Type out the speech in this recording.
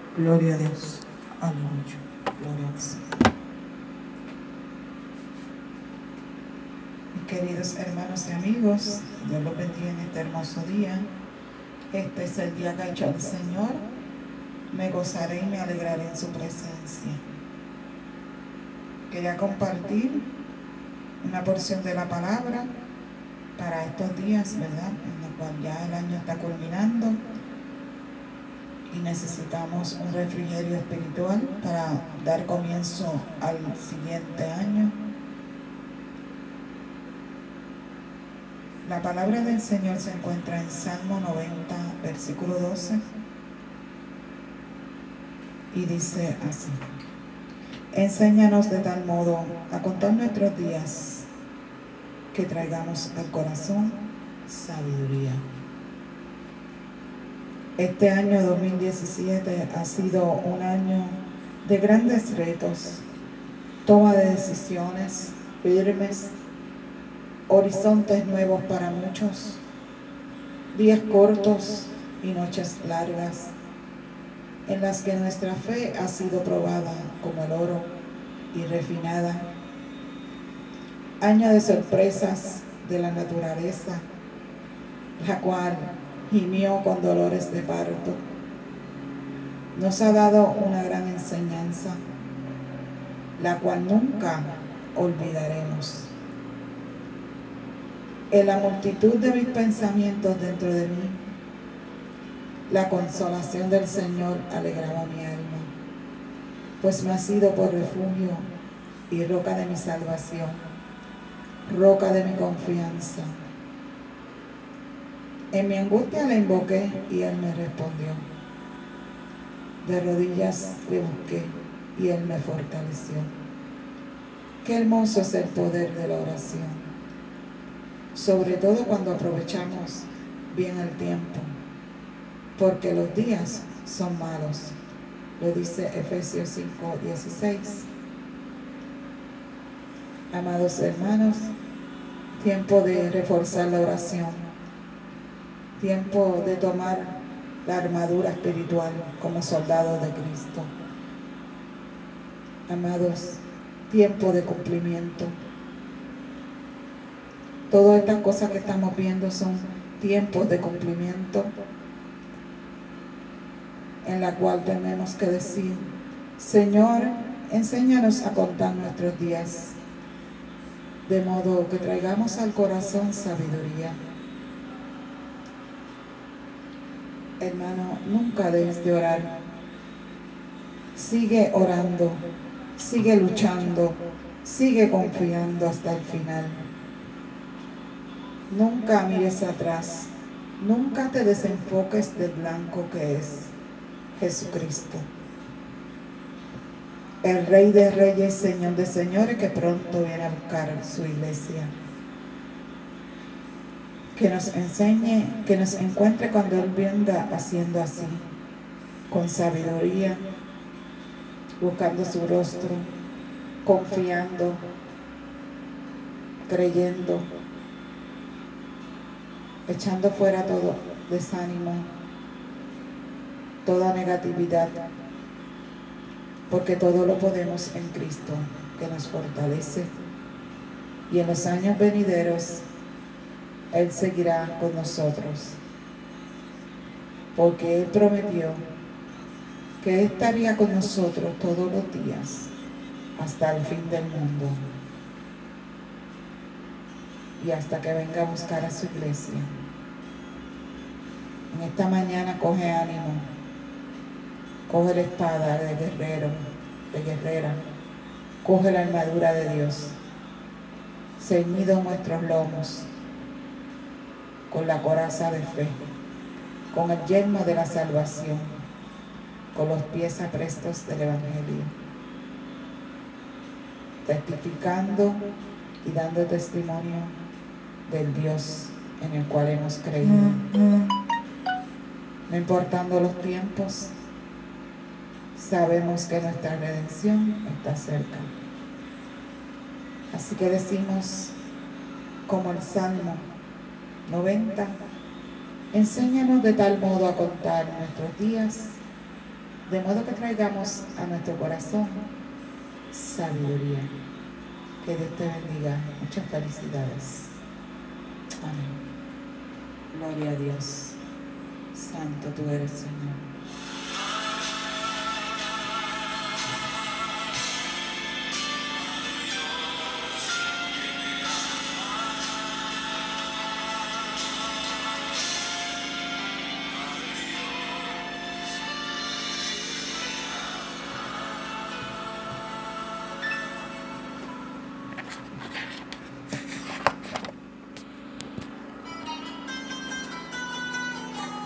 Gloria a Dios. Aleluya. Gloria al Señor. Mis queridos hermanos y amigos, Dios los bendiga en este hermoso día. Este es el día que ha hecho el Señor. Me gozaré y me alegraré en su presencia. Quería compartir una porción de la palabra para estos días, ¿verdad? En el cual ya el año está culminando y necesitamos un refrigerio espiritual para dar comienzo al siguiente año. La palabra del Señor se encuentra en Salmo 90, versículo 12, y dice así: enséñanos de tal modo a contar nuestros días que traigamos al corazón sabiduría. Este año 2017 ha sido un año de grandes retos, toma de decisiones firmes, horizontes nuevos para muchos, días cortos y noches largas, en las que nuestra fe ha sido probada como el oro y refinada. Año de sorpresas de la naturaleza, la cual gimió con dolores de parto. Nos ha dado una gran enseñanza, la cual nunca olvidaremos. En la multitud de mis pensamientos dentro de mí, la consolación del Señor alegraba mi alma, pues me ha sido por refugio y roca de mi salvación, roca de mi confianza. En mi angustia le invoqué y Él me respondió. De rodillas le busqué y Él me fortaleció. Qué hermoso es el poder de la oración, sobre todo cuando aprovechamos bien el tiempo, porque los días son malos. Lo dice Efesios 5:16. Amados hermanos, tiempo de reforzar la oración, tiempo de tomar la armadura espiritual como soldados de Cristo. Amados, tiempo de cumplimiento. Todas estas cosas que estamos viendo son tiempos de cumplimiento, en la cual tenemos que decir: Señor, enséñanos a contar nuestros días, de modo que traigamos al corazón sabiduría. Hermano, nunca dejes de orar. Sigue orando, sigue luchando, sigue confiando hasta el final. Nunca mires atrás, nunca te desenfoques del blanco que es Jesucristo, el Rey de Reyes, Señor de Señores, que pronto viene a buscar su iglesia. Que nos enseñe, que nos encuentre cuando Él venga haciendo así, con sabiduría, buscando su rostro, confiando, creyendo, echando fuera todo desánimo, toda negatividad, porque todo lo podemos en Cristo, que nos fortalece. Y en los años venideros Él seguirá con nosotros, porque Él prometió que estaría con nosotros todos los días hasta el fin del mundo y hasta que venga a buscar a su iglesia. En esta mañana coge ánimo, coge la espada de guerrero, de guerrera, coge la armadura de Dios, ceñido nuestros lomos con la coraza de fe, con el yelmo de la salvación, con los pies aprestos del Evangelio, testificando y dando testimonio del Dios en el cual hemos creído. No importando los tiempos, sabemos que nuestra redención está cerca. Así que decimos, como el Salmo 90, enséñanos de tal modo a contar nuestros días De modo que traigamos a nuestro corazón sabiduría. Que Dios te bendiga. Muchas felicidades. Amén. Gloria a Dios. Santo tú eres, Señor.